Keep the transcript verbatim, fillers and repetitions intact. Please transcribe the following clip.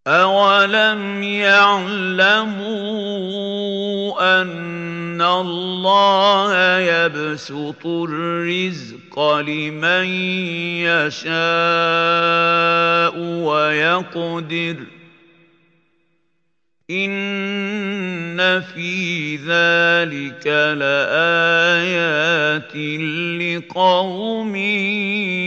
أَوَلَمْ يَعْلَمُوا أَنَّ اللَّهَ يَبْسُطُ الرِّزْقَ لِمَن يَشَاءُ وَيَقْدِرُ ۚ إِنَّ فِي ذَٰلِكَ لَآيَاتٍ لِّقَوْمٍ